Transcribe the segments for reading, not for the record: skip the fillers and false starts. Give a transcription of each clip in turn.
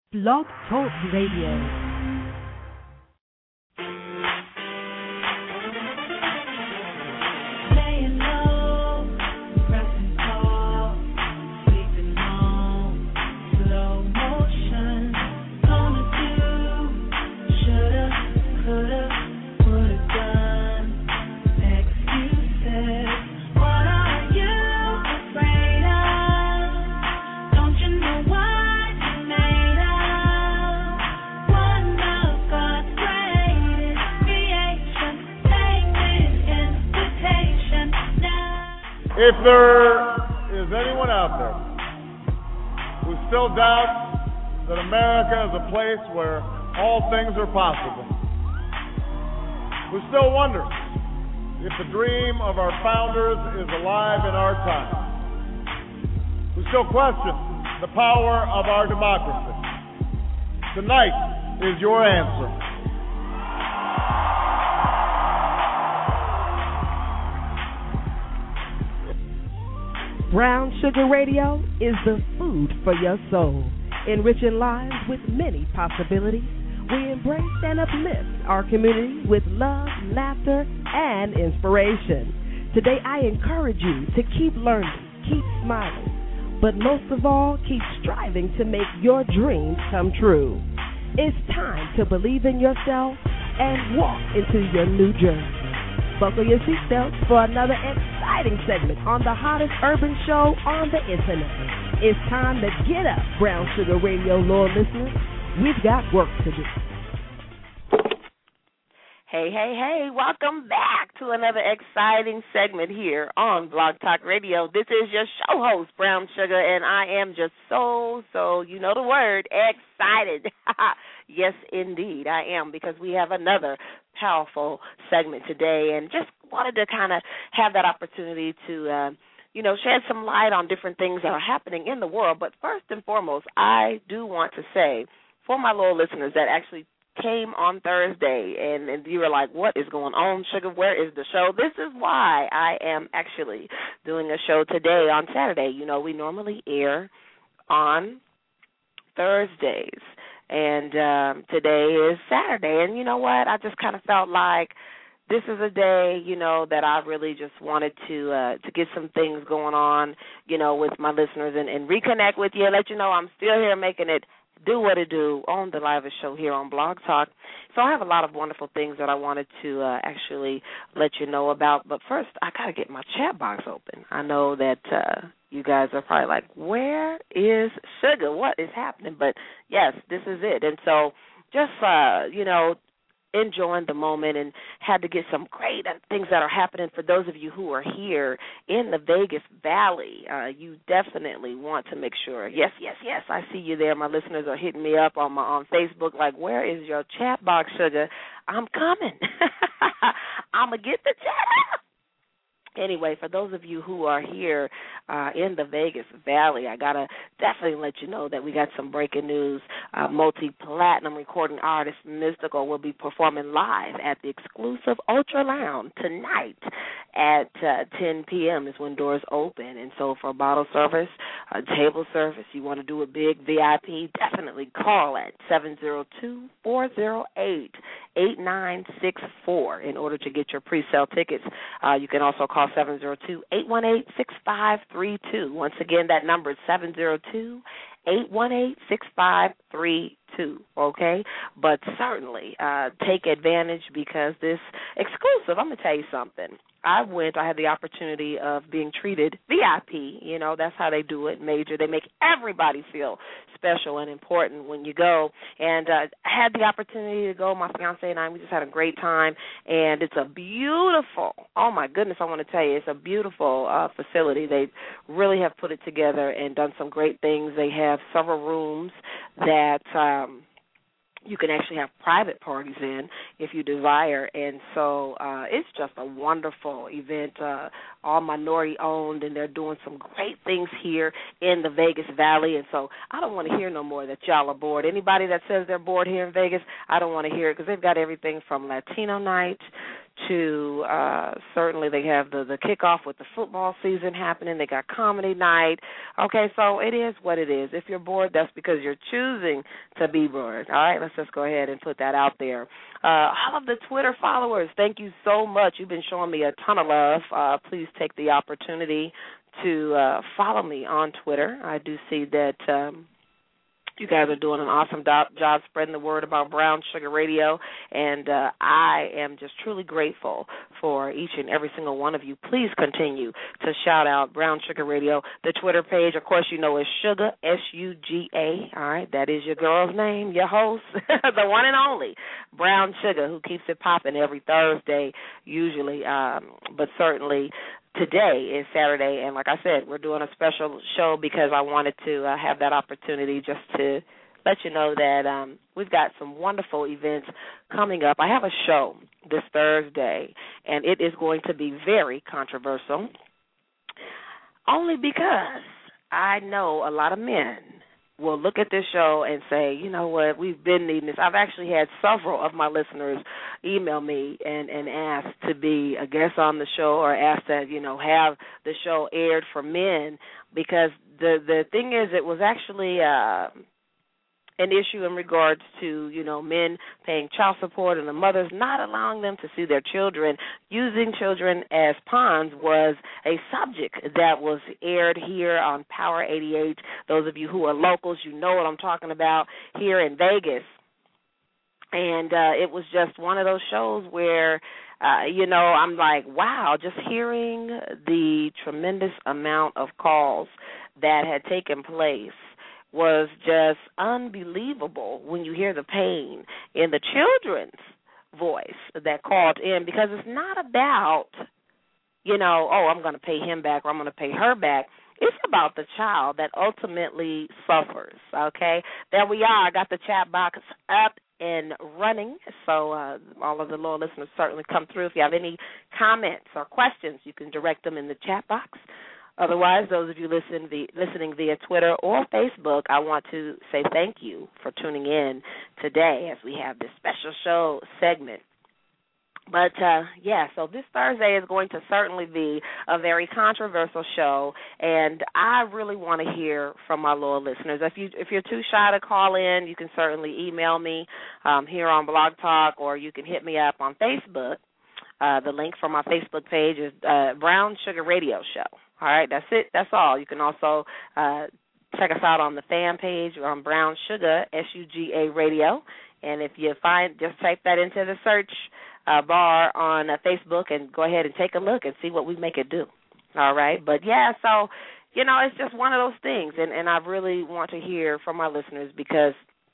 Blog Talk Radio. If there is anyone out there who still doubts that America is a place where all things are possible, who still wonders if the dream of our founders is alive in our time, who still questions the power of our democracy, tonight is your answer. Brown Sugar Radio is the food for your soul, enriching lives with many possibilities. We embrace and uplift our community with love, laughter, and inspiration. Today, I encourage you to keep learning, keep smiling, but most of all, keep striving to make your dreams come true. It's time to believe in yourself and walk into your new journey. Buckle your seatbelts for another exciting segment on the hottest urban show on the internet. It's time to get up, Brown Sugar Radio loyal listeners. We've got work to do. Hey, welcome back to another exciting segment here on Blog Talk Radio. This is your show host, Brown Sugar, and I am just so, you know the word, excited. Yes, indeed, I am, because we have another powerful segment today, and just wanted to kind of have that opportunity to, shed some light on different things that are happening in the world. But first and foremost, I do want to say, for my loyal listeners that actually came on Thursday and you were like, what is going on, Sugar? Where is the show? This is why I am actually doing a show today on Saturday. You know, we normally air on Thursdays, and today is Saturday. And you know what? I just kind of felt like this is a day, that I really just wanted to get some things going on, with my listeners and reconnect with you, let you know I'm still here making it do what it do on the live show here on Blog Talk. So I have a lot of wonderful things that I wanted to actually let you know about. But first, I got to get my chat box open. I know that you guys are probably like, where is Sugar? What is happening? But, yes, this is it. And so just, enjoying the moment, and had to get some great things that are happening for those of you who are here in the Vegas Valley. You definitely want to make sure. Yes, I see you there. My listeners are hitting me up on Facebook like, where is your chat box, Sugar? I'm coming. I'm going to get the chat up. Anyway, for those of you who are here in the Vegas Valley, I got to definitely let you know that we got some breaking news. Multi-platinum recording artist Mystical will be performing live at the exclusive Ultra Lounge tonight at 10 p.m. is when doors open. And so for bottle service, table service, you want to do a big VIP, definitely call at 702-408-8964 in order to get your pre-sale tickets. You can also call 702-818-6532. Once again, that number is 702-818-6532, okay? But certainly take advantage, because this exclusive, I'm going to tell you something. I had the opportunity of being treated VIP. That's how they do it, major. They make everybody feel special and important when you go. And I had the opportunity to go. My fiance and I, we just had a great time. And it's a beautiful, oh, my goodness, I want to tell you, it's a beautiful facility. They really have put it together and done some great things. They have several rooms that you can actually have private parties in if you desire. And so it's just a wonderful event, all minority-owned, and they're doing some great things here in the Vegas Valley. And so I don't want to hear no more that y'all are bored. Anybody that says they're bored here in Vegas, I don't want to hear it, because they've got everything from Latino night to certainly they have the kickoff with the football season happening. They got comedy night. Okay, so it is what it is. If you're bored, that's because you're choosing to be bored. All right, let's just go ahead and put that out there. All of the Twitter followers, thank you so much. You've been showing me a ton of love. Please take the opportunity to follow me on Twitter. I do see that you guys are doing an awesome job spreading the word about Brown Sugar Radio, and I am just truly grateful for each and every single one of you. Please continue to shout out Brown Sugar Radio. The Twitter page, of course, you know, is Sugar, S-U-G-A. All right, that is your girl's name, your host, the one and only Brown Sugar, who keeps it popping every Thursday usually, but certainly today is Saturday, and like I said, we're doing a special show because I wanted to have that opportunity just to let you know that we've got some wonderful events coming up. I have a show this Thursday, and it is going to be very controversial, only because I know a lot of men will look at this show and say, you know what, we've been needing this. I've actually had several of my listeners email me and ask to be a guest on the show or ask to, you know, have the show aired for men, because the thing is, it was actually an issue in regards to, you know, men paying child support and the mothers not allowing them to see their children. Using children as pawns was a subject that was aired here on Power 88. Those of you who are locals, you know what I'm talking about, here in Vegas. And it was just one of those shows where, you know, I'm like, wow, just hearing the tremendous amount of calls that had taken place was just unbelievable when you hear the pain in the children's voice that called in, because it's not about, you know, oh, I'm going to pay him back or I'm going to pay her back. It's about the child that ultimately suffers, okay? There we are. I got the chat box up and running, so all of the loyal listeners certainly come through. If you have any comments or questions, you can direct them in the chat box. Otherwise, those of you listening via Twitter or Facebook, I want to say thank you for tuning in today as we have this special show segment. But, so this Thursday is going to certainly be a very controversial show, and I really want to hear from my loyal listeners. If you're too shy to call in, you can certainly email me here on Blog Talk, or you can hit me up on Facebook. The link for my Facebook page is Brown Sugar Radio Show. All right, that's it. That's all. You can also check us out on the fan page on Brown Sugar, S-U-G-A Radio. And if you just type that into the search bar on Facebook and go ahead and take a look and see what we make it do. All right, but so, you know, it's just one of those things. And I really want to hear from my listeners, because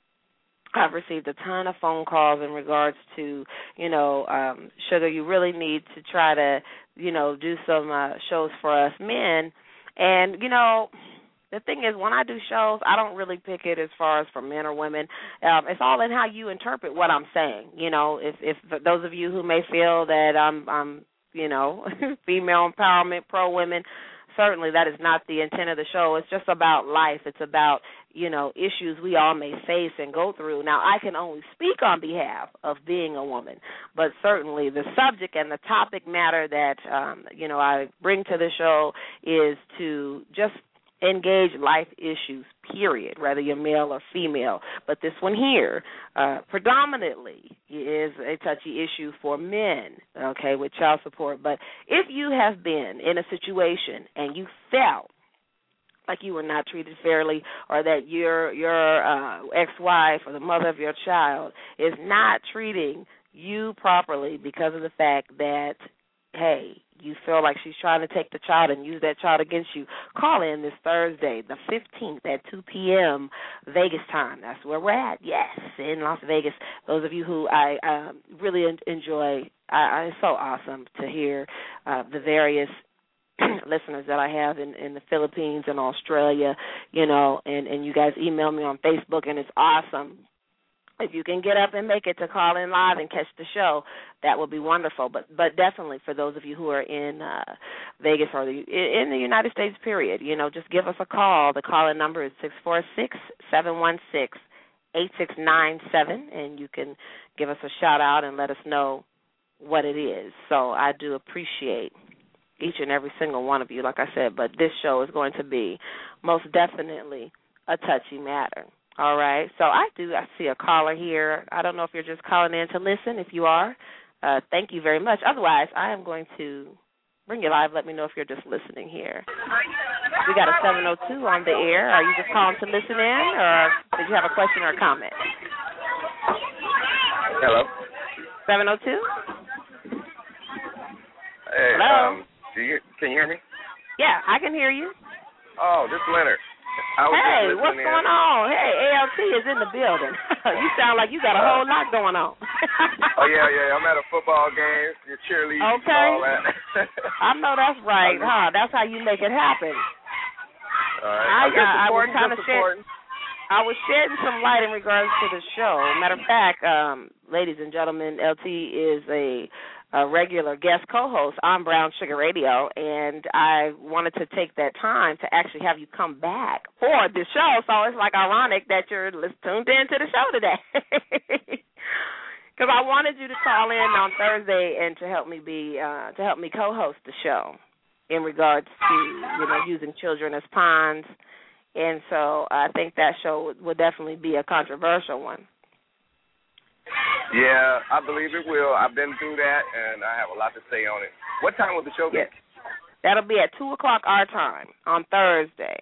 I've received a ton of phone calls in regards to, you know, Sugar, you really need to try to, you know, do some shows for us men. And, you know, the thing is, when I do shows, I don't really pick it as far as for men or women. It's all in how you interpret what I'm saying. You know, if those of you who may feel that I'm you know, female empowerment, pro-women, certainly that is not the intent of the show. It's just about life. It's about, you know, issues we all may face and go through. Now, I can only speak on behalf of being a woman, but certainly the subject and the topic matter that, you know, I bring to the show is to just engage life issues, period, whether you're male or female. But this one here predominantly is a touchy issue for men, okay, with child support. But if you have been in a situation and you felt like you were not treated fairly, or that your ex-wife or the mother of your child is not treating you properly because of the fact that, hey, you feel like she's trying to take the child and use that child against you, call in this Thursday, the 15th at 2 p.m. Vegas time. That's where we're at, yes, in Las Vegas. Those of you who I really enjoy, it's so awesome to hear the various listeners that I have in the Philippines and Australia, you know, and you guys email me on Facebook, and it's awesome. If you can get up and make it to call in live and catch the show, that would be wonderful. But definitely for those of you who are in Vegas or in the United States, period, you know, just give us a call. The call-in number is 646-716-8697, and you can give us a shout-out and let us know what it is. So I do appreciate each and every single one of you, like I said, but this show is going to be most definitely a touchy matter. All right, so I see a caller here. I don't know if you're just calling in to listen. If you are, thank you very much. Otherwise, I am going to bring you live. Let me know if you're just listening here. We got a 702 on the air. Are you just calling to listen in, or did you have a question or a comment? Hello. 702? Hey, hello? Can you hear me? Yeah, I can hear you. Oh, this is Leonard. Hey, what's going on? Hey, ALT is in the building. You sound like you got a whole lot going on. Oh, yeah. I'm at a football game. Your cheerleading. Okay. All that. I know that's right, huh? That's how you make it happen. All right. I was shedding some light in regards to the show. Matter of fact, ladies and gentlemen, LT is a regular guest co-host on Brown Sugar Radio, and I wanted to take that time to actually have you come back for the show. So it's like ironic that you're tuned in to the show today, because I wanted you to call in on Thursday and to help me co-host the show in regards to using children as pawns, and so I think that show would definitely be a controversial one. Yeah, I believe it will. I've been through that, and I have a lot to say on it. What time will the show be? Yes. That'll be at 2 o'clock our time on Thursday.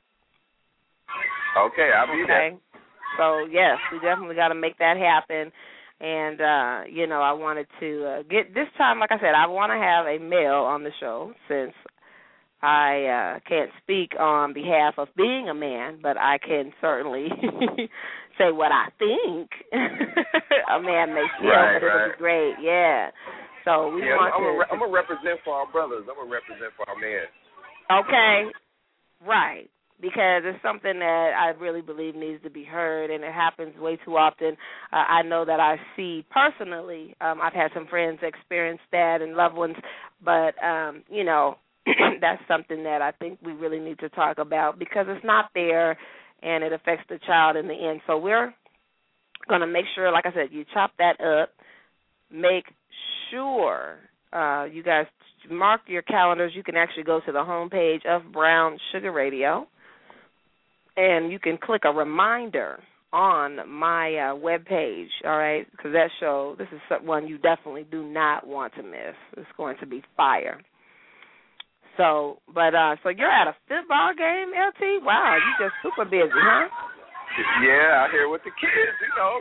Okay, I'll be there. So, yes, we definitely got to make that happen. And, I wanted to get this time, like I said, I want to have a male on the show since I can't speak on behalf of being a man, but I can certainly say what I think a man may feel, but it'll be great, yeah. So I'm going to represent for our brothers. I'm going to represent for our men. Okay, right, because it's something that I really believe needs to be heard, and it happens way too often. I know that I see personally, I've had some friends experience that and loved ones, but, that's something that I think we really need to talk about because it's not there and it affects the child in the end. So we're going to make sure, like I said, you chop that up. Make sure you guys mark your calendars. You can actually go to the homepage of Brown Sugar Radio, and you can click a reminder on my webpage, all right, because that show, this is one you definitely do not want to miss. It's going to be fire. So you're at a football game, LT? Wow, you just super busy, huh? Yeah, out here with the kids,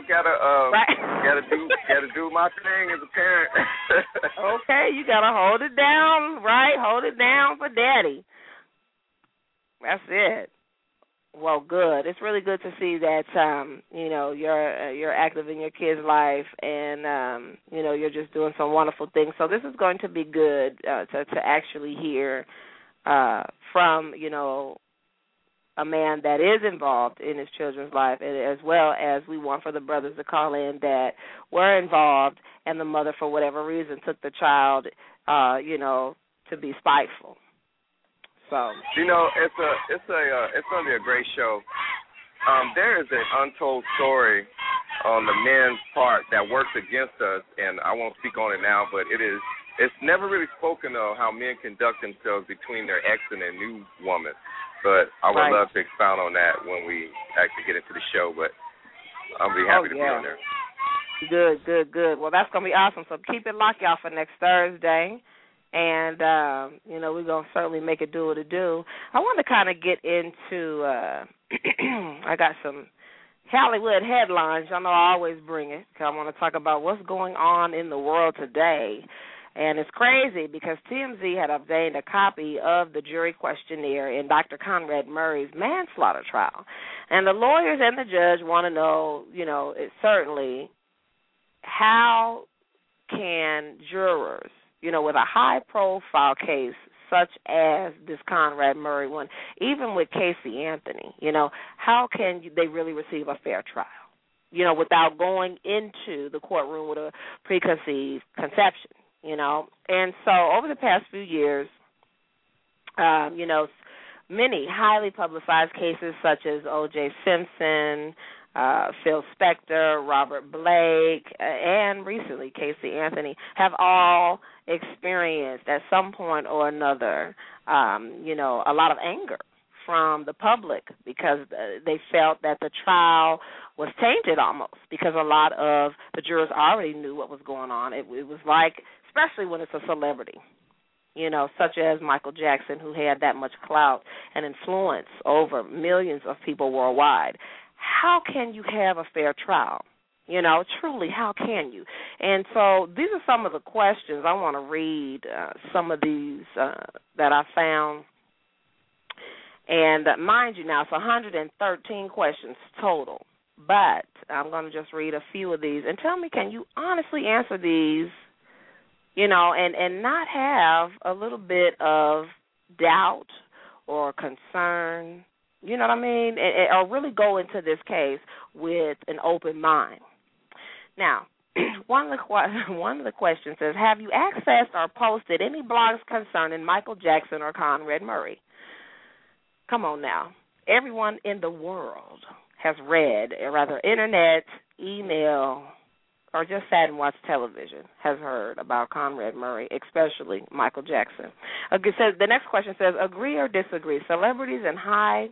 gotta do my thing as a parent. Okay, you gotta hold it down, right? Hold it down for daddy. That's it. Well, good. It's really good to see that you're active in your kids' life, and you're just doing some wonderful things. So this is going to be good to actually hear from a man that is involved in his children's life, and as well as we want for the brothers to call in that were involved, and the mother for whatever reason took the child, to be spiteful. So it's going to be a great show. There is an untold story on the men's part that works against us, and I won't speak on it now, but it's never really spoken of how men conduct themselves between their ex and their new woman. But I would love to expound on that when we actually get into the show, but I'll be happy to be on there. Good. Well, that's going to be awesome. So keep it locked, y'all, for next Thursday. And, we're going to certainly make it do what it do. I want to kind of get into, I got some Hollywood headlines. Y'all know I always bring it because I want to talk about what's going on in the world today. And it's crazy because TMZ had obtained a copy of the jury questionnaire in Dr. Conrad Murray's manslaughter trial. And the lawyers and the judge want to know, certainly how can jurors, with a high-profile case such as this Conrad Murray one, even with Casey Anthony, how can they really receive a fair trial, without going into the courtroom with a preconceived conception, And so over the past few years, many highly publicized cases such as O.J. Simpson, Phil Spector, Robert Blake, and recently Casey Anthony have all experienced at some point or another, a lot of anger from the public because they felt that the trial was tainted almost because a lot of the jurors already knew what was going on. It was like, especially when it's a celebrity, such as Michael Jackson, who had that much clout and influence over millions of people worldwide. How can you have a fair trial? Truly, how can you? And so these are some of the questions. I want to read some of these that I found. And mind you now, it's 113 questions total. But I'm going to just read a few of these. And tell me, can you honestly answer these, and not have a little bit of doubt or concern, you know what I mean, or really go into this case with an open mind. Now, one of the questions says, have you accessed or posted any blogs concerning Michael Jackson or Conrad Murray? Come on now. Everyone in the world has read, or rather internet, email, or just sat and watched television, has heard about Conrad Murray, especially Michael Jackson. Okay, so the next question says, agree or disagree? Celebrities and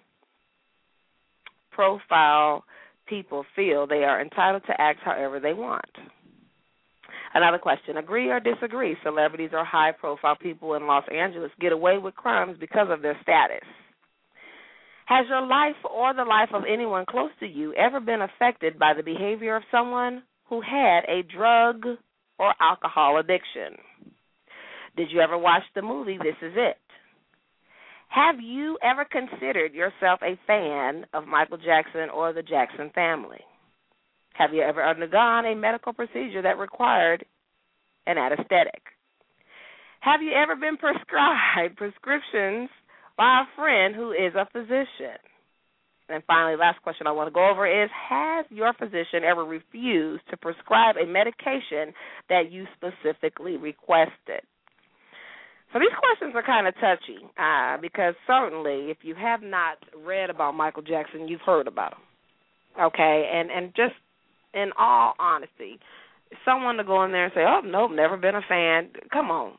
high-profile people feel they are entitled to act however they want. Another question, agree or disagree? Celebrities or high-profile people in Los Angeles get away with crimes because of their status. Has your life or the life of anyone close to you ever been affected by the behavior of someone who had a drug or alcohol addiction? Did you ever watch the movie This Is It? Have you ever considered yourself a fan of Michael Jackson or the Jackson family? Have you ever undergone a medical procedure that required an anesthetic? Have you ever been prescribed prescriptions by a friend who is a physician? And finally, last question I want to go over is, has your physician ever refused to prescribe a medication that you specifically requested? So these questions are kind of touchy because certainly if you have not read about Michael Jackson, you've heard about him. Okay, and just in all honesty, someone to go in there and say, oh, nope, never been a fan, come on.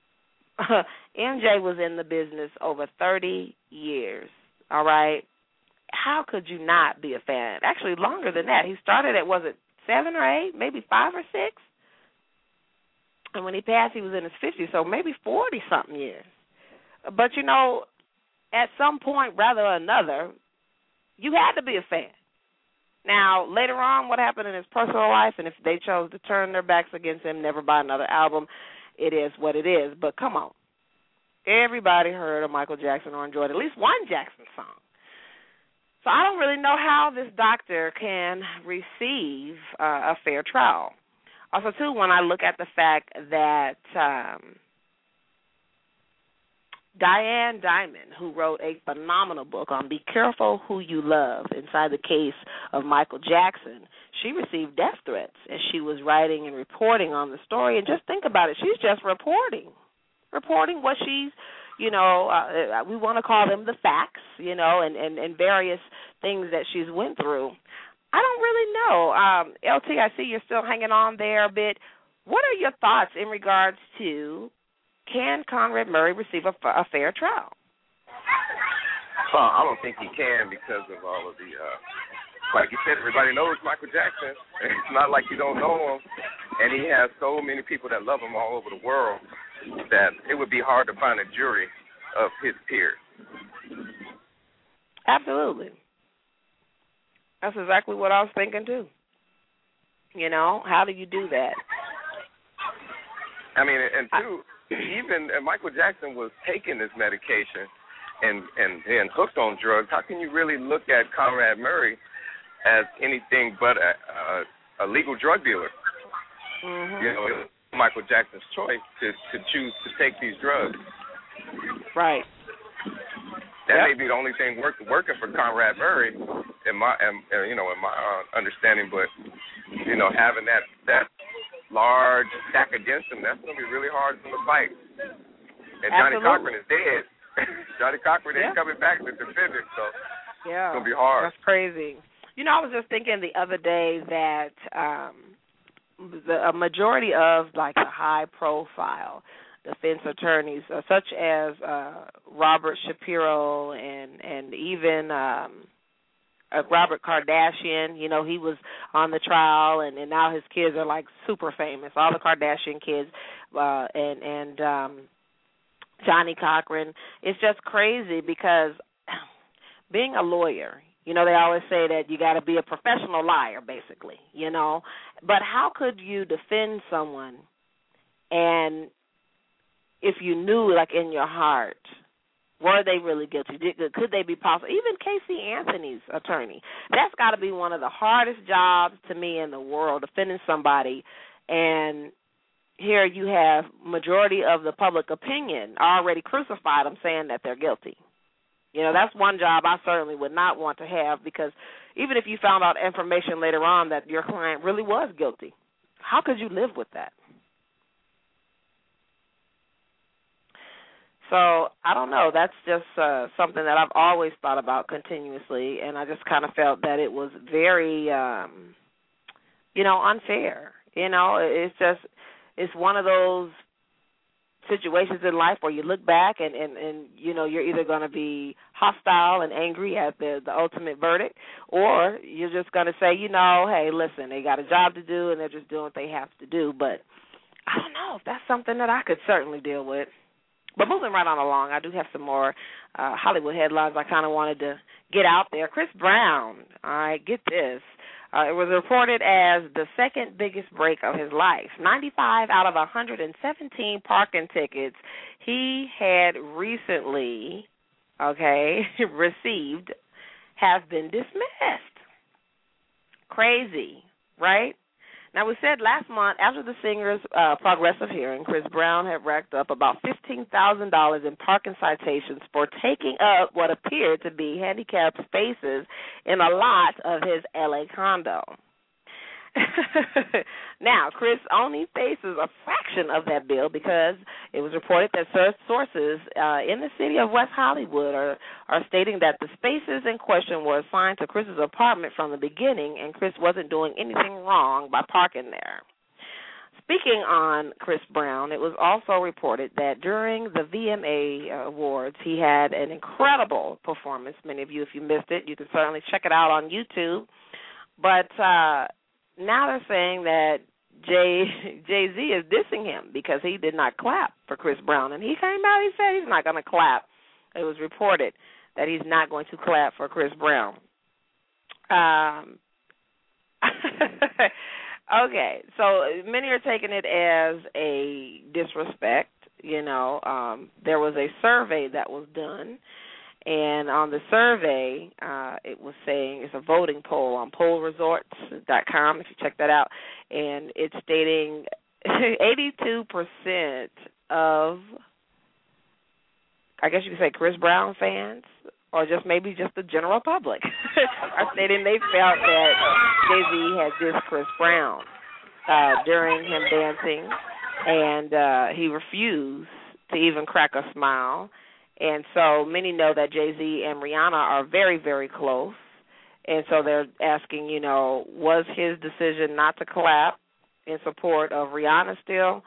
MJ was in the business over 30 years, all right? How could you not be a fan? Actually, longer than that. He started at, was it 7 or 8, maybe 5 or 6? And when he passed, he was in his 50s, so maybe 40-something years. But, at some point, rather or another, you had to be a fan. Now, later on, what happened in his personal life, and if they chose to turn their backs against him, never buy another album, it is what it is. But come on. Everybody heard of Michael Jackson or enjoyed at least one Jackson song. So I don't really know how this doctor can receive a fair trial. Also, too, when I look at the fact that Diane Dimond, who wrote a phenomenal book on Be Careful Who You Love inside the case of Michael Jackson, she received death threats, and she was writing and reporting on the story. And just think about it. She's just reporting what she's, we want to call them the facts, and various things that she's went through. I don't really know. LT, I see you're still hanging on there a bit. What are your thoughts in regards to, can Conrad Murray receive a fair trial? I don't think he can because of all of the, like you said, everybody knows Michael Jackson. It's not like you don't know him. And he has so many people that love him all over the world that it would be hard to find a jury of his peers. Absolutely. That's exactly what I was thinking, too. How do you do that? I mean, and two, even Michael Jackson was taking this medication and hooked on drugs. How can you really look at Conrad Murray as anything but a legal drug dealer? Mm-hmm. It was Michael Jackson's choice to choose to take these drugs. Right. That may be the only thing working for Conrad Murray, in my understanding. But having that large stack against him, that's going to be really hard to fight. And Johnny Cochran is dead. Johnny Cochran ain't coming back to defend him, so it's going to be hard. That's crazy. I was just thinking the other day that a majority of, like, the high-profile defense attorneys, such as Robert Shapiro and even Robert Kardashian, he was on the trial, and now his kids are, like, super famous, all the Kardashian kids, and Johnny Cochran. It's just crazy because being a lawyer, they always say that you got to be a professional liar, basically, But how could you defend someone and if you knew, like, in your heart, were they really guilty? Could they be possible? Even Casey Anthony's attorney, that's got to be one of the hardest jobs to me in the world, defending somebody. And here you have majority of the public opinion already crucified them, saying that they're guilty. That's one job I certainly would not want to have, because even if you found out information later on that your client really was guilty, how could you live with that? So I don't know. That's just something that I've always thought about continuously, and I just kind of felt that it was very, unfair. It's one of those situations in life where you look back and you're either going to be hostile and angry at the ultimate verdict, or you're just going to say, hey, listen, they got a job to do and they're just doing what they have to do. But I don't know if that's something that I could certainly deal with. But moving right on along, I do have some more Hollywood headlines I kind of wanted to get out there. Chris Brown, all right, get this. It was reported as the second biggest break of his life. 95 out of 117 parking tickets he had recently, received have been dismissed. Crazy, right? Now, we said last month, after the singer's progressive hearing, Chris Brown had racked up about $15,000 in parking citations for taking up what appeared to be handicapped spaces in a lot of his L.A. condo. Now, Chris only faces a fraction of that bill because it was reported that sources in the city of West Hollywood are stating that the spaces in question were assigned to Chris's apartment from the beginning, and Chris wasn't doing anything wrong by parking there. Speaking on Chris Brown, it was also reported that during the VMA Awards, he had an incredible performance. Many of you, if you missed it, you can certainly check it out on YouTube. But now they're saying that Jay-Z is dissing him because he did not clap for Chris Brown. And he came out, he said he's not going to clap. It was reported that he's not going to clap for Chris Brown. Okay, so many are taking it as a disrespect. There was a survey that was done, and on the survey, it was saying it's a voting poll on pollresorts.com, if you check that out, and it's stating 82% of, I guess you could say, Chris Brown fans, or maybe just the general public, are stating they felt that Jay-Z had dissed Chris Brown during him dancing, and he refused to even crack a smile. And so many know that Jay-Z and Rihanna are very, very close, and so they're asking, was his decision not to clap in support of Rihanna still?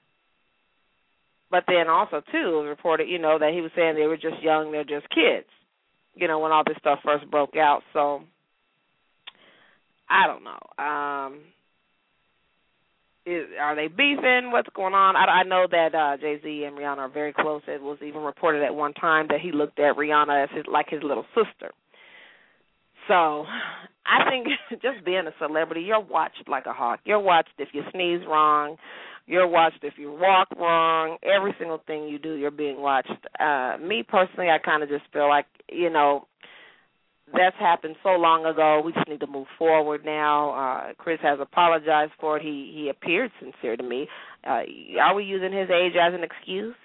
But then also, too, it was reported, that he was saying they were just young, they're just kids, when all this stuff first broke out. So I don't know. Are they beefing? What's going on? I know that Jay-Z and Rihanna are very close. It was even reported at one time that he looked at Rihanna as his little sister. So I think just being a celebrity, you're watched like a hawk. You're watched if you sneeze wrong. You're watched if you walk wrong. Every single thing you do, you're being watched. Me personally, I kind of just feel like, that's happened so long ago. We just need to move forward now. Chris has apologized for it. He appeared sincere to me. Are we using his age as an excuse?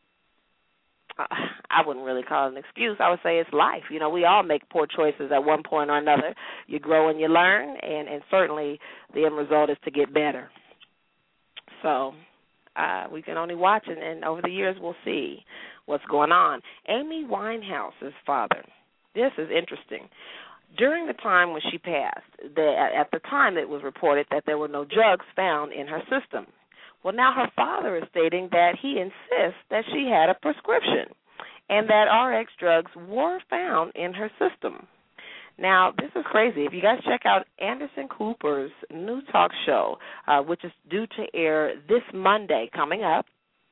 I wouldn't really call it an excuse. I would say it's life. We all make poor choices at one point or another. You grow and you learn, and certainly the end result is to get better. So we can only watch, and over the years we'll see what's going on. Amy Winehouse's father. This is interesting. during the time when she passed, at the time it was reported that there were no drugs found in her system. Well, now her father is stating that he insists that she had a prescription and that RX drugs were found in her system. Now, this is crazy. If you guys check out Anderson Cooper's new talk show, which is due to air this Monday coming up,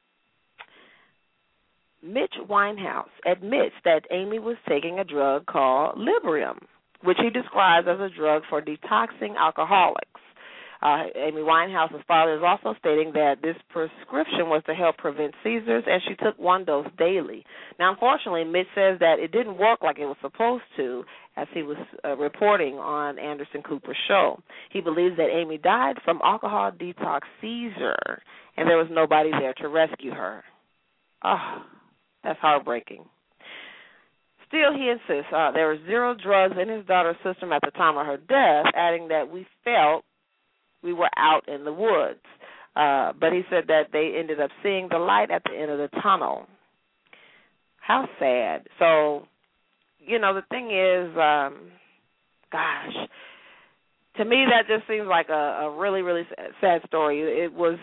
Mitch Winehouse admits that Amy was taking a drug called Librium, which he describes as a drug for detoxing alcoholics. Amy Winehouse's father is also stating that this prescription was to help prevent seizures, and she took one dose daily. Now, unfortunately, Mitch says that it didn't work like it was supposed to, as he was reporting on Anderson Cooper's show. He believes that Amy died from alcohol detox seizure, and there was nobody there to rescue her. Oh, that's heartbreaking. Still, he insists there were 0 drugs in his daughter's system at the time of her death, adding that we felt we were out in the woods. But he said that they ended up seeing the light at the end of the tunnel. How sad. So, the thing is, gosh, to me that just seems like a really, really sad story. It was,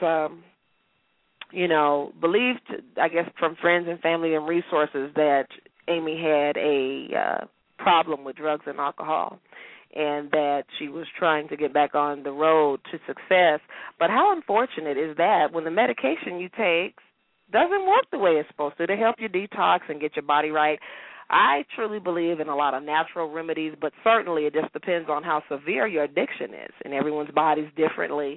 believed, I guess, from friends and family and resources that Amy had a problem with drugs and alcohol, and that she was trying to get back on the road to success. But how unfortunate is that when the medication you take doesn't work the way it's supposed to help you detox and get your body right? I truly believe in a lot of natural remedies, but certainly it just depends on how severe your addiction is, and everyone's body's differently.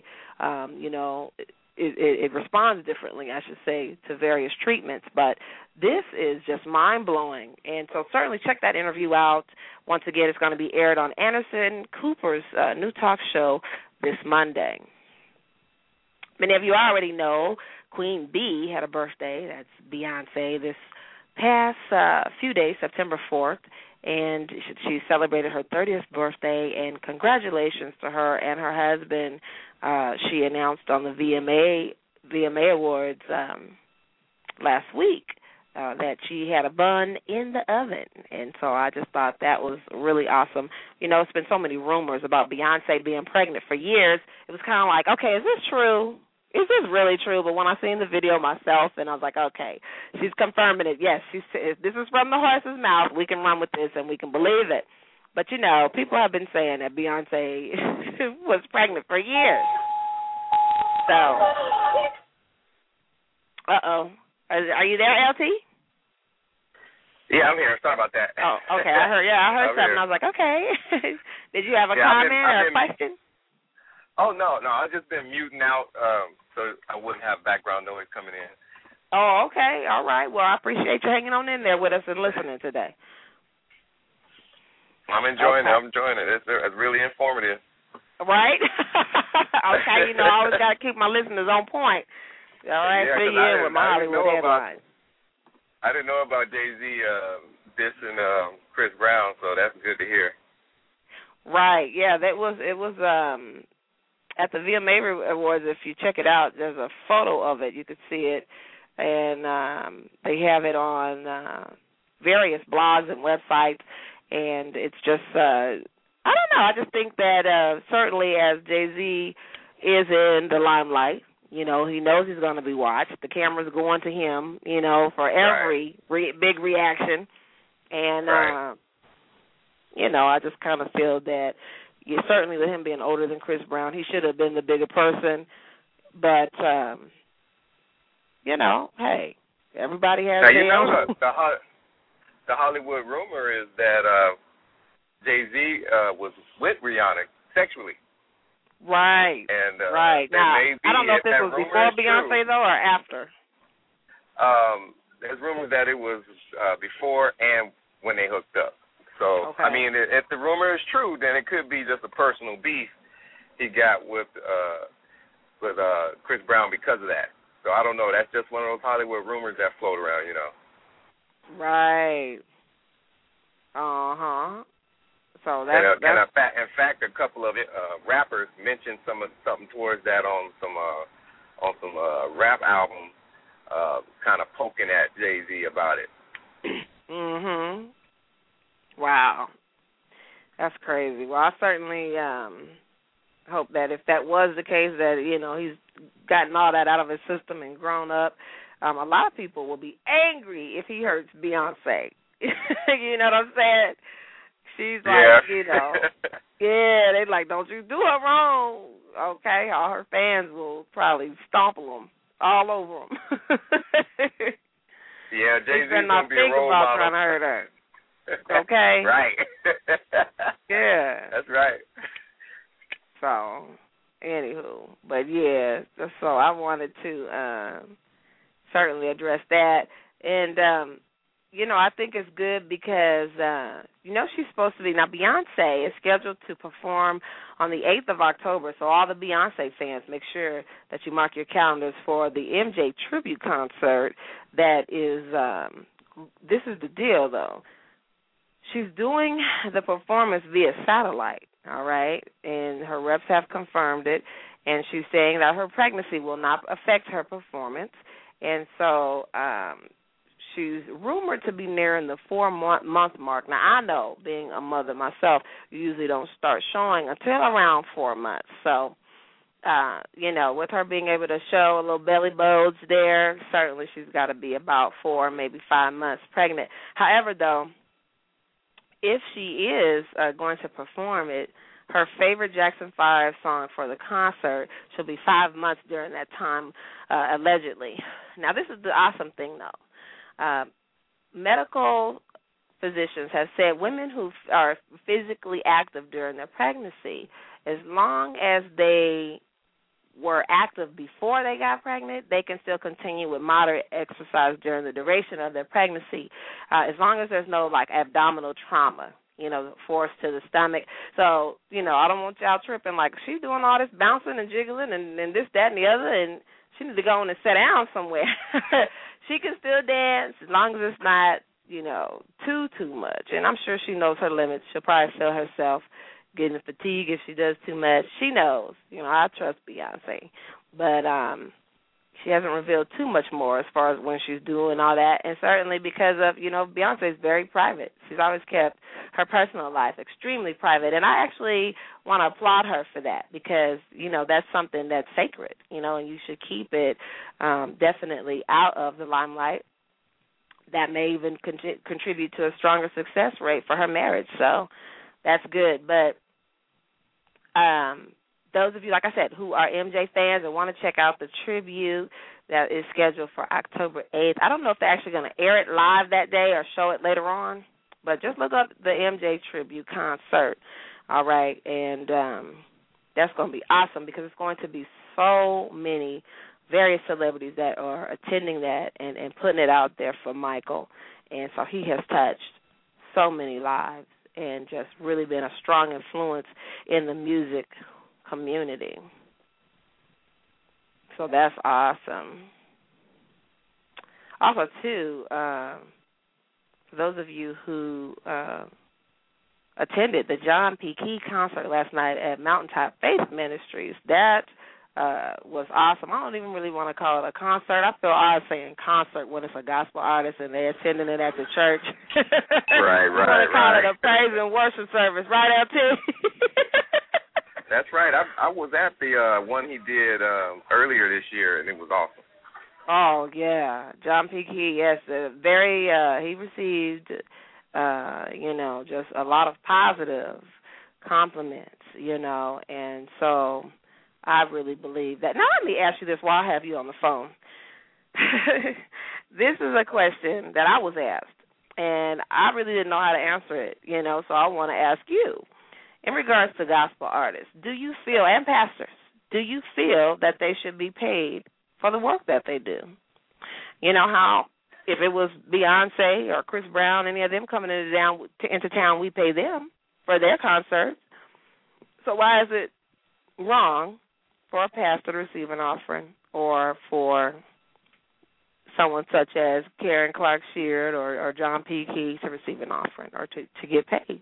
It responds differently, I should say, to various treatments. But this is just mind-blowing. And so certainly check that interview out. Once again, it's going to be aired on Anderson Cooper's new talk show this Monday. Many of you already know Queen Bee had a birthday. That's Beyonce this past few days, September 4th. And she celebrated her 30th birthday, and congratulations to her and her husband. She announced on the VMA Awards last week that she had a bun in the oven, and so I just thought that was really awesome. It's been so many rumors about Beyonce being pregnant for years. It was kind of like, okay, is this true? Is this really true? But when I seen the video myself, and I was like, okay, she's confirming it. Yes, if this is from the horse's mouth, we can run with this and we can believe it. But, people have been saying that Beyonce was pregnant for years. So, are you there, LT? Yeah, I'm here. Sorry about that. Oh, okay. I heard something. Here. I was like, okay. Did you have a comment or a question? Oh, no. I've just been muting out so I wouldn't have background noise coming in. Oh, okay. All right. Well, I appreciate you hanging on in there with us and listening today. I'm enjoying it. I'm enjoying it. It's really informative. Right? Okay. I always got to keep my listeners on point. All right. Fill you in with my Hollywood headlines. I didn't know about Jay-Z dissing Chris Brown, so that's good to hear. Right. Yeah. It was at the VMA Awards. If you check it out, there's a photo of it. You could see it, and they have it on various blogs and websites. And it's just, I don't know. I just think that certainly as Jay-Z is in the limelight, he knows he's going to be watched. The camera's going to him, for every big reaction. And, I just kind of feel that certainly with him being older than Chris Brown, he should have been the bigger person. But, hey, everybody has their own. The Hollywood rumor is that Jay-Z was with Rihanna sexually. Right. And right. Now, I don't know if this was before Beyonce, though, or after. There's rumors that it was before and when they hooked up. So, okay. I mean, if the rumor is true, then it could be just a personal beef he got with Chris Brown because of that. So, I don't know. That's just one of those Hollywood rumors that float around, Right. Uh-huh. So that's in fact, a couple of rappers mentioned something towards that on some rap album, kind of poking at Jay-Z about it. Mhm. Wow. That's crazy. Well, I certainly hope that if that was the case, that, you know, he's gotten all that out of his system and grown up. A lot of people will be angry if he hurts Beyonce. You know what I'm saying? She's like, you know, yeah, they like, don't you do her wrong. Okay, all her fans will probably stomp them all over them. Yeah, Jay-Z's going to be a role model. Trying to hurt her. Okay? Right. Yeah. That's right. So, anywho, but yeah, so I wanted to certainly address that. And, you know, I think it's good because, you know, she's supposed to be, now Beyonce is scheduled to perform on the 8th of October, so all the Beyonce fans, make sure that you mark your calendars for the MJ tribute concert that is, this is the deal, though. She's doing the performance via satellite, all right, and her reps have confirmed it, and she's saying that her pregnancy will not affect her performance, and so she's rumored to be nearing the 4-month mark. Now, I know, being a mother myself, you usually don't start showing until around 4 months, so you know, with her being able to show a little belly bulge there, certainly she's got to be about 4, maybe 5 months pregnant. However, though, if she is going to perform it, her favorite Jackson 5 song for the concert, she'll be 5 months during that time, allegedly. Now, this is the awesome thing, though. Medical physicians have said women who are physically active during their pregnancy, as long as they were active before they got pregnant, they can still continue with moderate exercise during the duration of their pregnancy, as long as there's no, like, abdominal trauma, you know, force to the stomach. So, you know, I don't want y'all tripping, like, she's doing all this bouncing and jiggling and this, that, and the other, and she needs to go in and sit down somewhere. She can still dance as long as it's not, you know, too much. And I'm sure she knows her limits. She'll probably feel herself getting fatigued if she does too much. She knows. You know, I trust Beyonce. But she hasn't revealed too much more as far as when she's doing all that. And certainly because of, you know, Beyonce is very private. She's always kept her personal life extremely private. And I actually want to applaud her for that because, you know, that's something that's sacred, you know, and you should keep it definitely out of the limelight. That may even contribute to a stronger success rate for her marriage. So that's good. But those of you, like I said, who are MJ fans and want to check out the tribute that is scheduled for October 8th, I don't know if they're actually going to air it live that day or show it later on, but just look up the MJ tribute concert, all right? And that's going to be awesome because it's going to be so many various celebrities that are attending that and putting it out there for Michael. And so he has touched so many lives and just really been a strong influence in the music community. So that's awesome. Also, too, for those of you who attended the John P. Key concert last night at Mountaintop Faith Ministries, that was awesome. I don't even really want to call it a concert. I feel odd saying concert when it's a gospel artist and they're attending it at the church. Right. I want to call it a praise and worship service, right, LT? That's right. I was at the one he did earlier this year, and it was awesome. Oh, yeah. John P. Key, yes. He received, you know, just a lot of positive compliments, you know, and so I really believe that. Now, let me ask you this while I have you on the phone. This is a question that I was asked, and I really didn't know how to answer it, you know, so I want to ask you. In regards to gospel artists, do you feel, and pastors, do you feel that they should be paid for the work that they do? You know how if it was Beyonce or Chris Brown, any of them coming into town, we pay them for their concerts. So why is it wrong for a pastor to receive an offering or for someone such as Karen Clark Sheard or John P. Key to receive an offering or to get paid?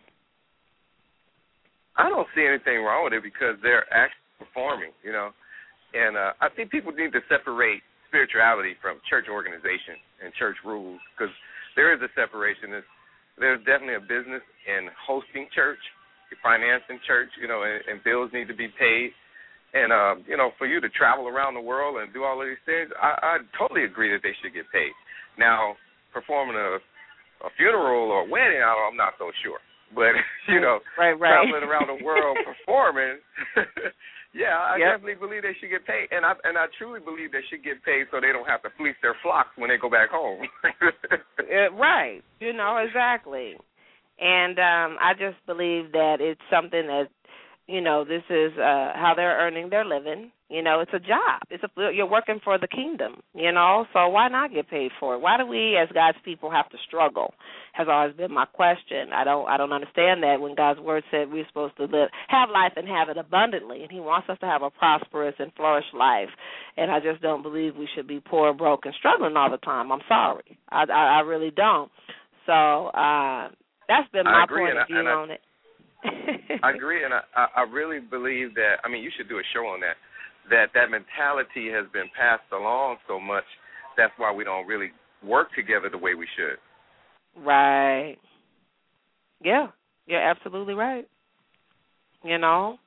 I don't see anything wrong with it because they're actually performing, you know. And I think people need to separate spirituality from church organization and church rules because there is a separation. there's definitely a business in hosting church, financing church, and bills need to be paid. And, for you to travel around the world and do all of these things, I totally agree that they should get paid. Now, performing a funeral or a wedding, I'm not so sure. But, right. traveling around the world performing, I definitely believe they should get paid. And I truly believe they should get paid so they don't have to fleece their flocks when they go back home. Right. Exactly. And I just believe that it's something that, this is how they're earning their living. It's a job. You're working for the kingdom, so why not get paid for it? Why do we as God's people have to struggle has always been my question. I don't understand that when God's word said we're supposed to have life and have it abundantly, and he wants us to have a prosperous and flourish life. And I just don't believe we should be poor, broke, and struggling all the time. I'm sorry. I really don't. So that's been my point of view on it. I agree, and I really believe that, you should do a show on that mentality has been passed along so much, that's why we don't really work together the way we should. Right. Yeah, you're absolutely right. And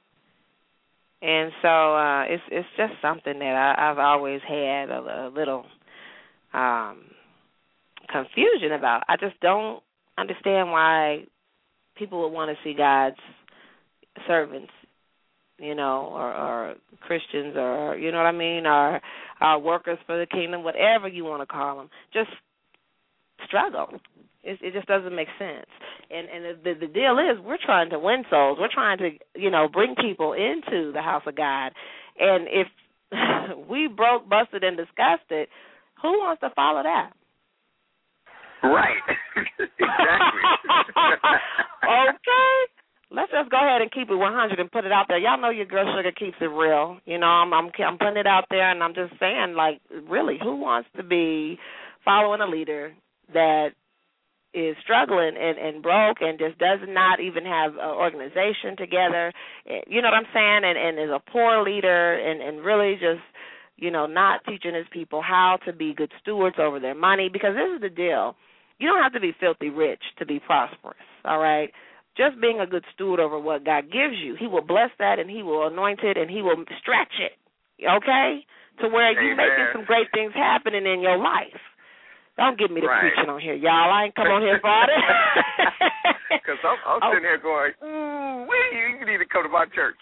so it's just something that I've always had a little confusion about. I just don't understand why people would want to see God's servants, or Christians, or, or workers for the kingdom, whatever you want to call them, just struggle. It just doesn't make sense. And the deal is we're trying to win souls. We're trying to, bring people into the house of God. And if we broke, busted, and disgusted, who wants to follow that? Right. Exactly. Okay. Let's just go ahead and keep it 100 and put it out there. Y'all know your girl Sugar keeps it real. I'm putting it out there, and I'm just saying, really, who wants to be following a leader that is struggling and broke and just does not even have an organization together? You know what I'm saying? And is a poor leader and really just, not teaching his people how to be good stewards over their money, because this is the deal. You don't have to be filthy rich to be prosperous, all right? Just being a good steward over what God gives you, he will bless that, and he will anoint it, and he will stretch it, okay, to where you're making some great things happening in your life. Don't give me the preaching on here, y'all. I ain't come on here for all that. Because I'm sitting here going, you need to come to my church.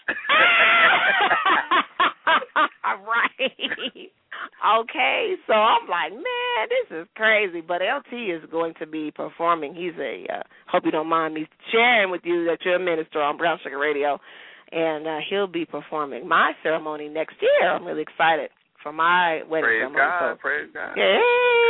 Right. Okay, so I'm like, man, this is crazy. But LT is going to be performing. He's hope you don't mind me sharing with you that you're a minister on Brown Sugar Radio, and he'll be performing my ceremony next year. I'm really excited for my wedding ceremony. Praise God. Yay!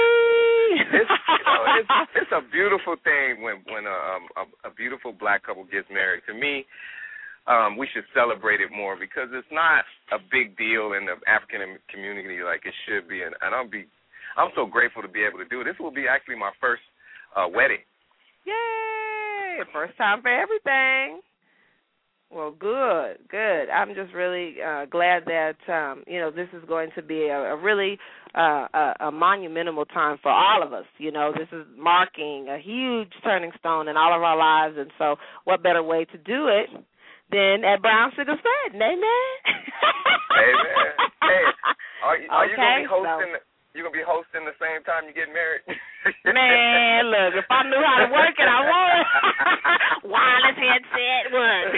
It's a beautiful thing when a beautiful black couple gets married. To me, we should celebrate it more because it's not a big deal in the African community like it should be, and I'm so grateful to be able to do it. This will be actually my first wedding. Yay! First time for everything. Well, good. I'm just really glad that this is going to be a really a monumental time for all of us. This is marking a huge turning stone in all of our lives, and so what better way to do it than at Brown Sugar Setting? Amen. Amen. Hey, are you going to be hosting? You gonna be hosting the same time you get married? Man, look, if I knew how to work it, I would. Wireless headset, what?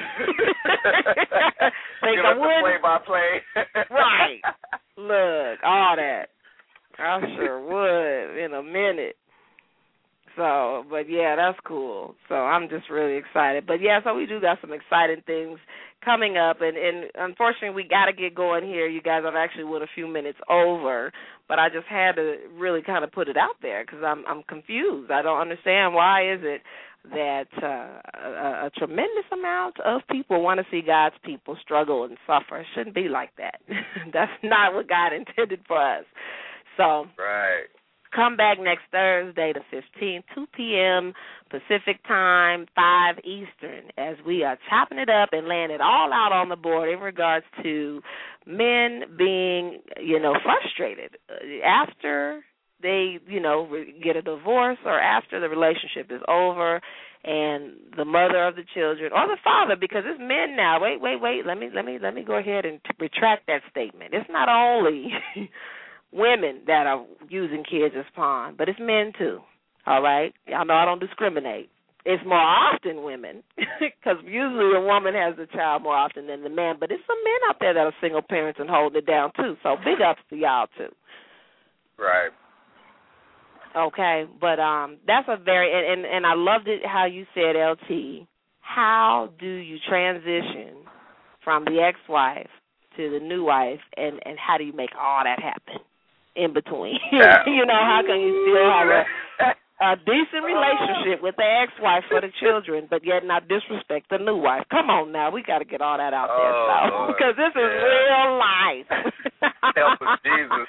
Think I would? Play-by-play. Right. Look, all that. I sure would in a minute. So, but yeah, that's cool. So I'm just really excited. But yeah, so we do got some exciting things coming up, and unfortunately we got to get going here. You guys are actually with a few minutes over, but I just had to really kind of put it out there because I'm confused. I don't understand why is it that a tremendous amount of people want to see God's people struggle and suffer. It shouldn't be like that. That's not what God intended for us. So right. Come back next Thursday, the 15th, 2 p.m. Pacific time, 5 Eastern, as we are chopping it up and laying it all out on the board in regards to men being, frustrated after they, get a divorce or after the relationship is over, and the mother of the children or the father, because it's men now. Wait. Let me go ahead and retract that statement. It's not only women that are using kids as pawn, but it's men too. All right? Y'all know I don't discriminate. It's more often women, because usually a woman has the child more often than the man, but it's some men out there that are single parents and holding it down too. So big ups to y'all too. Right. Okay, but that's a very, and I loved it how you said, LT, how do you transition from the ex-wife to the new wife, and how do you make all that happen in between? How can you still have a decent relationship with the ex-wife for the children, but yet not disrespect the new wife? Come on now, we got to get all that out there, because this is real life. Help us, Jesus.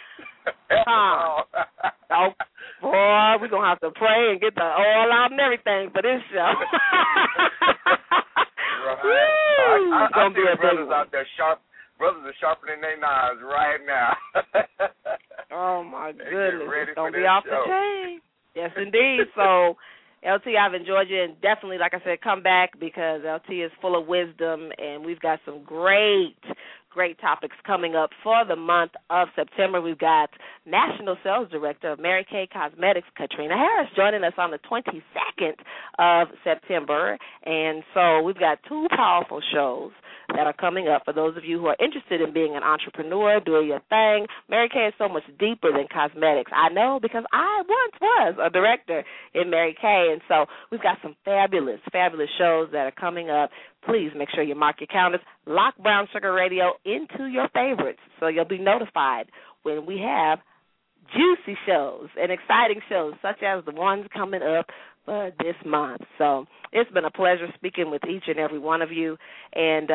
Oh, boy, we're going to have to pray and get the oil out and everything for this show. Right. I see the brothers out there brothers are sharpening their knives right now. Oh, my goodness. It's going to be off the chain. Yes, indeed. So, LT, I've enjoyed you, and definitely, like I said, come back, because LT is full of wisdom, and we've got some great topics coming up for the month of September. We've got National Sales Director of Mary Kay Cosmetics, Katrina Harris, joining us on the 22nd of September. And so we've got two powerful shows that are coming up for those of you who are interested in being an entrepreneur, doing your thing. Mary Kay is so much deeper than cosmetics. I know, because I once was a director in Mary Kay, and so we've got some fabulous shows that are coming up. Please make sure you mark your calendars. Lock Brown Sugar Radio into your favorites so you'll be notified when we have juicy shows and exciting shows such as the ones coming up for this month. So it's been a pleasure speaking with each and every one of you. And,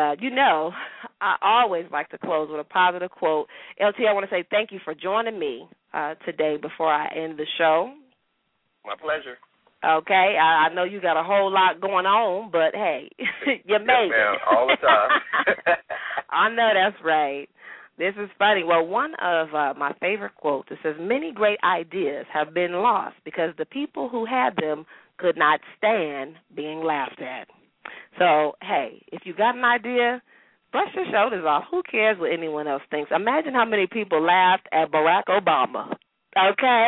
I always like to close with a positive quote. LT, I want to say thank you for joining me today before I end the show. My pleasure. Okay, I know you got a whole lot going on, but hey, you made it. All the time. I know that's right. This is funny. Well, one of my favorite quotes, it says, many great ideas have been lost because the people who had them could not stand being laughed at. So, hey, if you got an idea, brush your shoulders off. Who cares what anyone else thinks? Imagine how many people laughed at Barack Obama. Okay?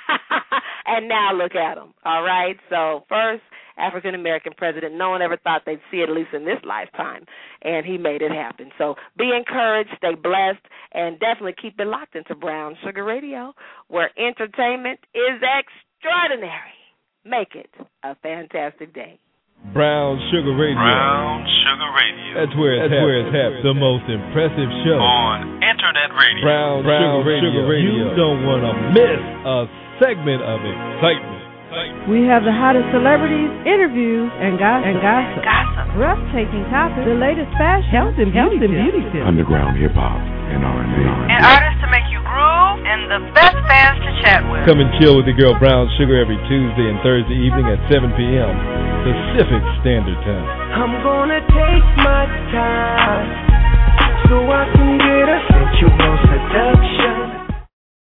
And now look at him, all right? So first African-American president, no one ever thought they'd see it, at least in this lifetime, and he made it happen. So be encouraged, stay blessed, and definitely keep it locked into Brown Sugar Radio, where entertainment is extraordinary. Make it a fantastic day. Brown Sugar Radio. Brown Sugar Radio. That's where it's happening. The most impressive show on Internet Radio. Brown Sugar Radio. You don't want to miss a segment of excitement. We have the hottest celebrities, interviews, and gossip. Breathtaking topics, the latest fashion, health and beauty tips. Underground hip-hop and R&B. And artists to make you groove, and the best fans to chat with. Come and chill with the girl Brown Sugar every Tuesday and Thursday evening at 7 p.m. Pacific Standard Time. I'm gonna take my time.